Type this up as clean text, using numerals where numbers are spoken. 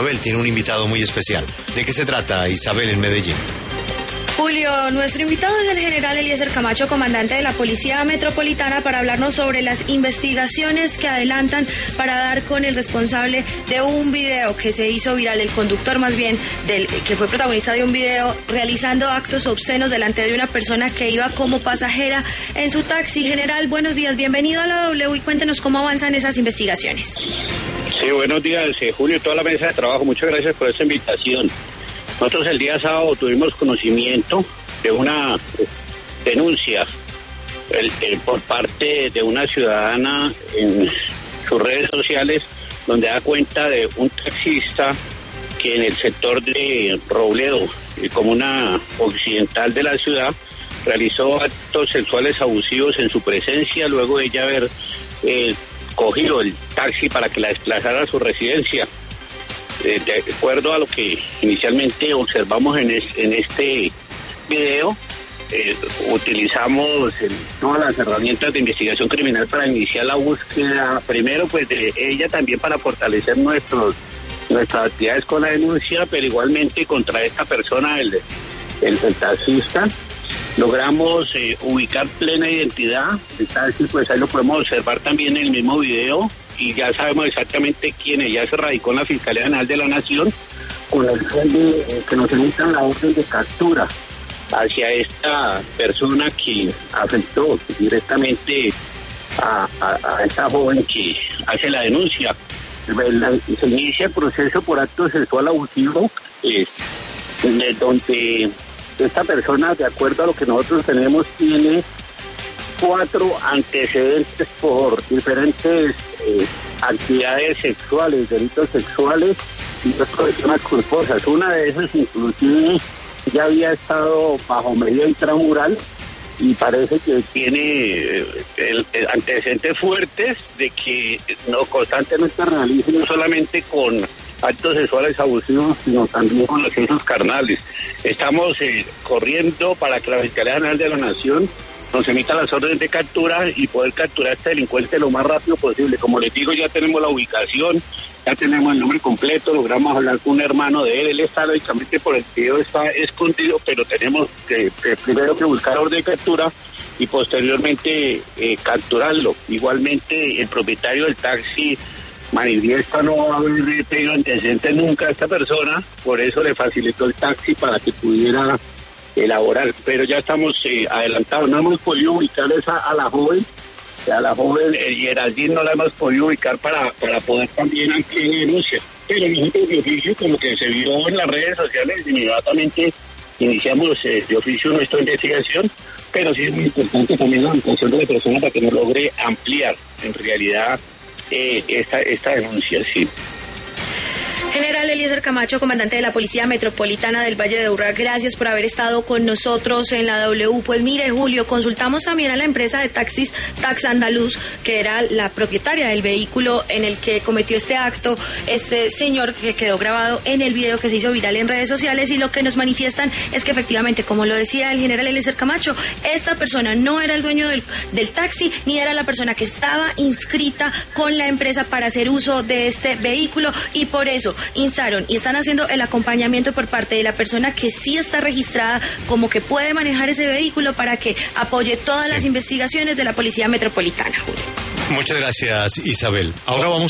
Isabel tiene un invitado muy especial. ¿De qué se trata, Isabel, en Medellín? Julio, nuestro invitado es el general Eliezer Camacho, comandante de la Policía Metropolitana, para hablarnos sobre las investigaciones que adelantan para dar con el responsable de un video que se hizo viral, el conductor más bien, que fue protagonista de un video realizando actos obscenos delante de una persona que iba como pasajera en su taxi. General, buenos días, bienvenido a la W y cuéntenos cómo avanzan esas investigaciones. Sí, buenos días, Julio y toda la mesa de trabajo, muchas gracias por esta invitación. Nosotros el día sábado tuvimos conocimiento de una denuncia por parte de una ciudadana en sus redes sociales, donde da cuenta de un taxista que en el sector de Robledo, comuna occidental de la ciudad, realizó actos sexuales abusivos en su presencia, luego de ella haber cogido el taxi para que la desplazara a su residencia. De acuerdo a lo que inicialmente observamos en este video, utilizamos todas las herramientas de investigación criminal para iniciar la búsqueda, primero pues de ella, también para fortalecer nuestras actividades con la denuncia, pero igualmente contra esta persona, el taxista. Logramos ubicar plena identidad, pues ahí lo podemos observar también en el mismo video, y ya sabemos exactamente quién es. Ya se radicó en la Fiscalía General de la Nación con el fin de que nos emitan la orden de captura hacia esta persona que afectó directamente a esta joven que hace la denuncia. Se inicia el proceso por acto sexual abusivo, donde esta persona, de acuerdo a lo que nosotros tenemos, tiene 4 antecedentes por diferentes actividades sexuales, delitos sexuales y otras personas culposas. Una de esas inclusive ya había estado bajo medida intramural y parece que tiene antecedentes fuertes de que no constantemente realiza, no solamente con actos sexuales abusivos, sino también con los hechos carnales. Estamos corriendo para que la Fiscalía General de la Nación nos emita las órdenes de captura y poder capturar a este delincuente lo más rápido posible. Como les digo, ya tenemos la ubicación, ya tenemos el nombre completo, logramos hablar con un hermano de él está lógicamente por el video, está escondido, pero tenemos que primero que buscar orden de captura y posteriormente capturarlo. Igualmente el propietario del taxi manifiesta no haber pedido antecedentes nunca a esta persona, por eso le facilitó el taxi para que pudiera elaborar, pero ya estamos adelantados. No hemos podido ubicar a la joven Geraldine, no la hemos podido ubicar para poder también ampliar la denuncia, pero nosotros de oficio, como que se vio en las redes sociales, inmediatamente iniciamos de oficio nuestra investigación, pero sí es muy importante también la ubicación de la persona para que nos logre ampliar en realidad esta denuncia, sí. General Eliezer Camacho, comandante de la Policía Metropolitana del Valle de Aburrá, gracias por haber estado con nosotros en la W. Pues mire, Julio, consultamos también a la empresa de taxis Tax Andaluz, que era la propietaria del vehículo en el que cometió este acto, este señor que quedó grabado en el video que se hizo viral en redes sociales, y lo que nos manifiestan es que efectivamente, como lo decía el general Eliezer Camacho, esta persona no era el dueño del taxi, ni era la persona que estaba inscrita con la empresa para hacer uso de este vehículo, y por eso instaron y están haciendo el acompañamiento por parte de la persona que sí está registrada como que puede manejar ese vehículo para que apoye todas las investigaciones de la Policía Metropolitana, Julio. Muchas gracias, Isabel. Ahora vamos